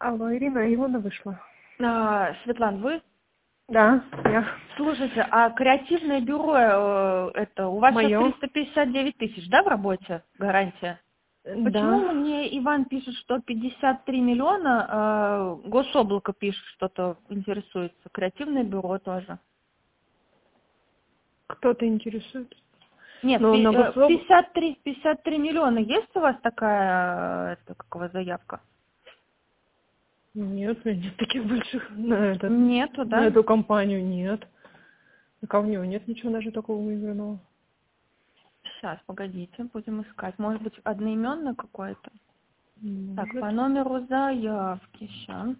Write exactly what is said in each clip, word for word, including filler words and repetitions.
Алло, Ирина, Илона вышла. А, Светлана, вы? Да, я. Слушайте, а креативное бюро, э, это у вас сейчас Мое? триста пятьдесят девять тысяч, да, в работе? Гарантия? Почему Да. мне Иван пишет, что пятьдесят три миллиона, а Гособлако пишет, что-то интересуется? Креативное бюро тоже. Кто-то интересует? Нет, Но пи- на э, гособ... пятьдесят три, пятьдесят три миллиона. Есть у вас такая, э, это, как у вас заявка? Нет, у меня нет таких больших на, этот, Нету, на да? эту компанию, нет. Так, а у него нет ничего даже такого выигранного. Сейчас, погодите, будем искать. Может быть, одноименное какое-то? Так, Может. по номеру заявки, сейчас.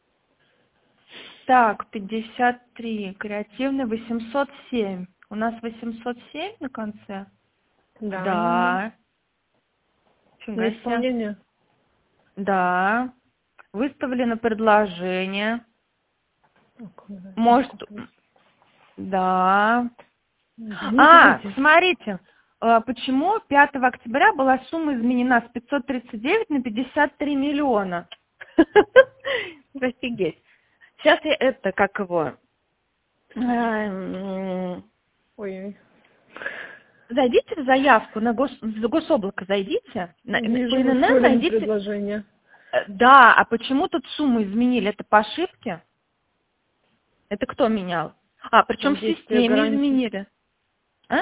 Так, пятьдесят три, креативный, восемьсот семь. У нас восемьсот семь на конце? Да, именно. Да. На Фига себе. исполнение. Да. Выставлено предложение. Так, ну, Может, какой? да. Ну, А, давайте. смотрите, э, почему пятого октября была сумма изменена с пятьсот тридцать девять на пятьдесят три миллиона? Офигеть. Сейчас я это, как его, эм, Ой-ой. зайдите в заявку на гос, в гособлако, зайдите, на- на- по Вижу, ИНН выставлено найдите. предложение. Э, Да, а почему тут сумму изменили? Это по ошибке? Это кто менял? А, причем Там в действие системе гарантии. изменили. А?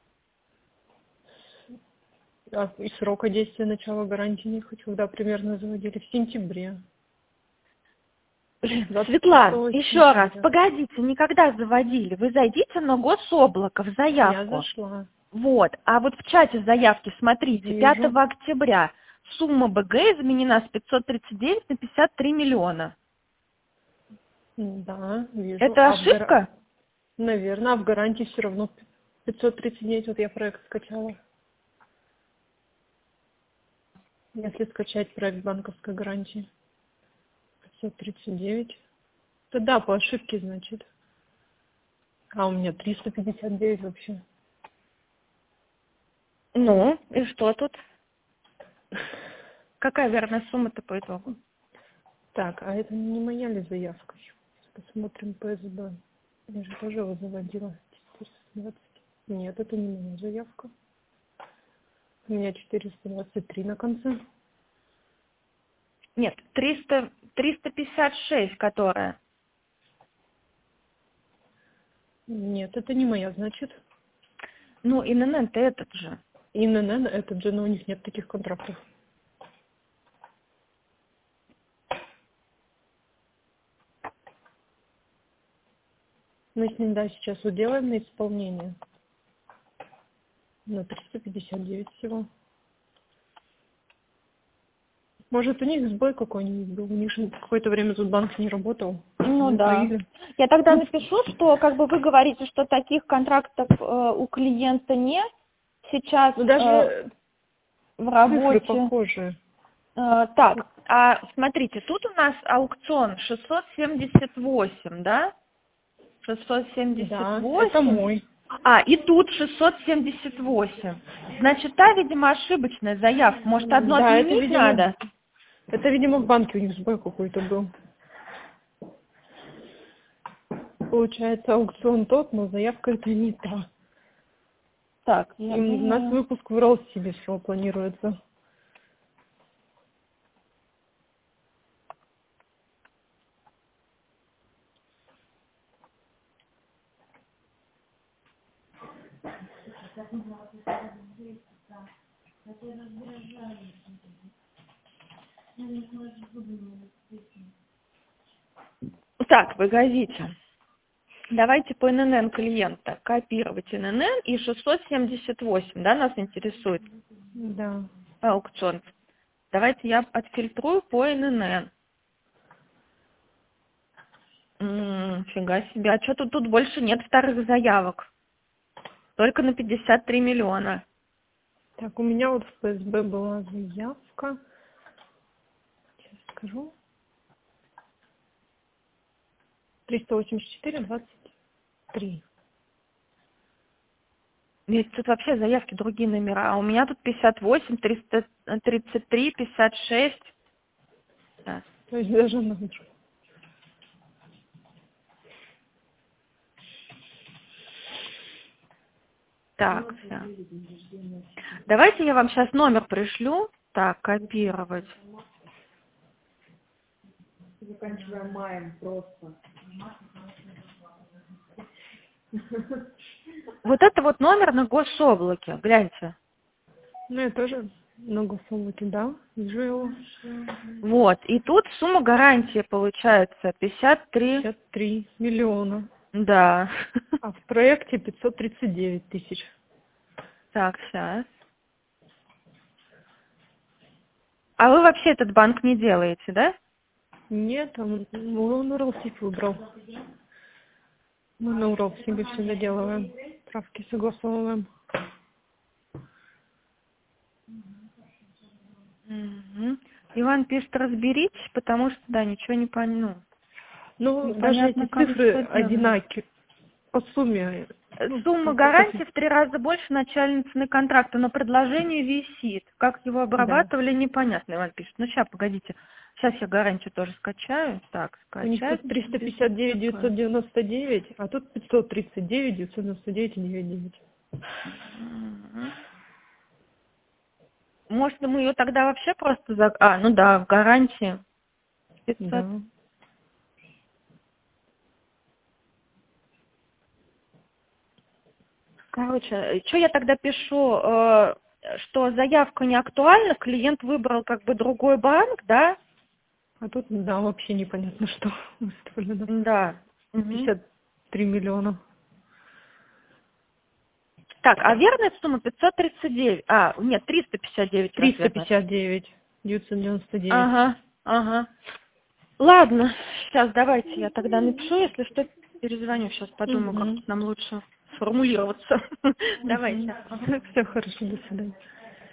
А и срока действия начала гарантии не хочу, когда примерно заводили. В сентябре. Блин, двадцать Светлана, шестого еще раз, сентября. погодите, никогда заводили. Вы зайдите на гособлако в Я заявку. зашла. Вот, а вот в чате заявки, смотрите, Вижу. пятого октября сумма БГ изменена с пятьсот тридцать девять на пятьдесят три миллиона. Да, вижу. Это А в гара... ошибка? Наверное, а в гарантии все равно пятьсот тридцать девять. Вот я проект скачала. Если скачать проект банковской гарантии. пятьсот тридцать девять. То да, по ошибке, значит. А у меня триста пятьдесят девять вообще. Ну, и что тут? Какая верная сумма-то по итогу? Так, а это не моя ли заявка? Посмотрим по ПСБ. Я же тоже его заводила. четыреста двадцать. Нет, это не моя заявка. У меня четыреста двадцать три на конце. Нет, триста, триста пятьдесят шесть, которая. Нет, это не моя, значит. Ну, ИНН-то этот же. ИНН, это же, но у них нет таких контрактов. Мы с ним, да, сейчас уделаем на исполнение. На триста пятьдесят девять всего. Может, у них сбой какой-нибудь был. У них же какое-то время тут банк не работал. Ну да. Затаили. Я тогда напишу, что как бы вы говорите, что таких контрактов э, у клиента нет. Сейчас Ну, э, даже в цифры работе. похожие. Э, так, а смотрите, тут у нас аукцион шестьсот семьдесят восемь, да? шестьсот семьдесят Да, это восемь. мой. А, и тут шестьсот семьдесят восемь. Значит, та, видимо, ошибочная заявка. Может, одну Да, это, отменить видимо, надо? это, видимо, в банке у них сбой какой-то был. Получается, аукцион тот, но заявка это не та. Так, я И у нас думаю... выпуск в Россибе всего планируется. Так, погодите. Давайте по ИНН клиента. Копировать ИНН и шестьсот семьдесят восемь, да, нас интересует Да. аукцион. Давайте я отфильтрую по ИНН. М, Фига себе. А что тут, тут больше нет вторых заявок? Только на пятьдесят три миллиона. Так, у меня вот в ФСБ была заявка. Сейчас скажу. триста восемьдесят четыре двадцать три. Ведь тут вообще заявки другие номера. А у меня тут пятьдесят восемь, триста тридцать три, пятьдесят шесть. Так. То есть даже номер. Так, всё. Давайте я вам сейчас номер пришлю. Так, копировать. Заканчиваем маем просто. Вот это вот номер на гособлаке. Гляньте. Ну, я тоже на гособлаке, да, вижу его. Вот. И тут сумма гарантии получается пятьдесят три. пятьдесят три миллиона. Да. А в проекте пятьсот тридцать девять тысяч. Так, сейчас. А вы вообще этот банк не делаете, да? Нет, он, он Уралсиб выбрал. Мы на Уралсибе все доделываем. Правки согласовываем. Угу. Иван пишет, разберитесь, потому что, да, ничего не понял. Ну, даже Непонятно, эти как цифры что делать. одинаковые по сумме. Ну, Сумма гарантии в три раза больше начальной цены контракта, но предложение висит. Как его обрабатывали, непонятно, Иван пишет. Ну, сейчас, погодите. Сейчас я гарантию тоже скачаю. Так, У них скачать. тут триста пятьдесят девять девятьсот девяносто девять, а тут пятьсот тридцать девять девятьсот девяносто девять и девять девять. Мгм. Может, мы ее тогда вообще просто... За... А, ну да, в гарантии. пятьсот. Да. Короче, что я тогда пишу, э, что заявка не актуальна, клиент выбрал как бы другой банк, да? А тут, да, вообще непонятно, что выставлено. Да. Мгм. пятьдесят три миллиона. Так, а верная сумма пятьсот тридцать девять. А, нет, триста пятьдесят девять. триста пятьдесят девять девятьсот девяносто девять. Ага, ага. Ладно, сейчас давайте я тогда напишу, если что, перезвоню, сейчас подумаю, Мгм. как тут нам лучше сформулироваться. Давайте. Все хорошо, до свидания.